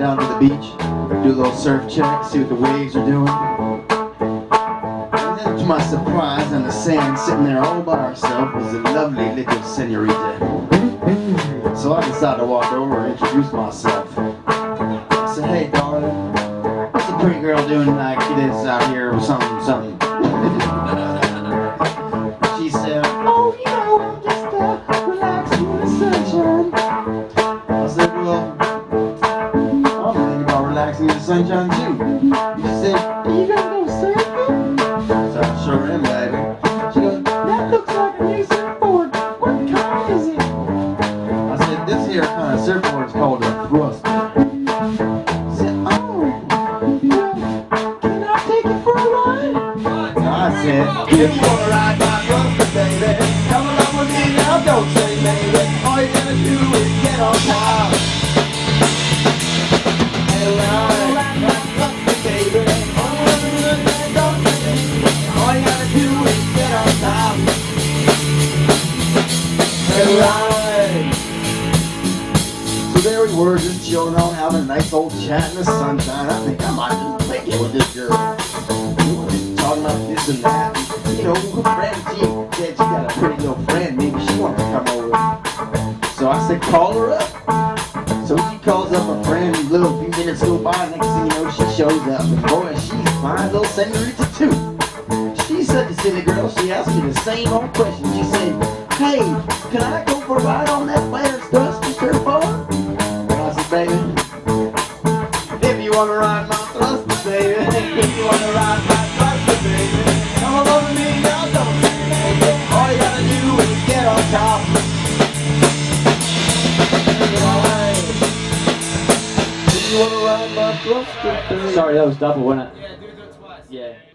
down to the beach, do a little surf check, see what the waves are doing. And then to my surprise, on the sand, sitting there all by herself, was a lovely little senorita. So I decided to walk over and introduce myself. I said, hey darling, what's a pretty girl doing like this out here with something? She said, oh, you know, I'm just relaxing in the sunshine. I said, well, I'm thinking about relaxing in the sunshine too. She said, are you gonna go surfing? So I sure am, baby. She goes, that looks like a new surfboard. What kind is it? I said, this here kind of surfboard is called a thruster. I said, oh, well, can I take you for a ride? I said, if you wanna ride my thruster, baby, come along with me now, don't say maybe. All you gotta do is get on top. And ride my thruster, baby. All you gotta do is get on top. And ride. So there we were, just chilling out, having a nice old chat in the sunshine. I think I might just make it with this girl. Talking about this and that. You know, her friend, she said she got a pretty little friend, maybe she wanted to come over. So I said, call her up. So she calls up her friend, a little few minutes go by, next thing you know, she shows up. And boy, she's fine little senorita too. She said to silly girl, she asked me the same old question. She said, hey, can I go for a ride on that Flair's Dusty surfboard? And I said, baby, if you want to ride my thruster, baby, if you want to ride my thruster, baby, come along with me, now don't say baby. All you gotta do is get on top. If you want to ride my thruster, baby. Sorry, that was double, wasn't it? Yeah, do it twice. Yeah.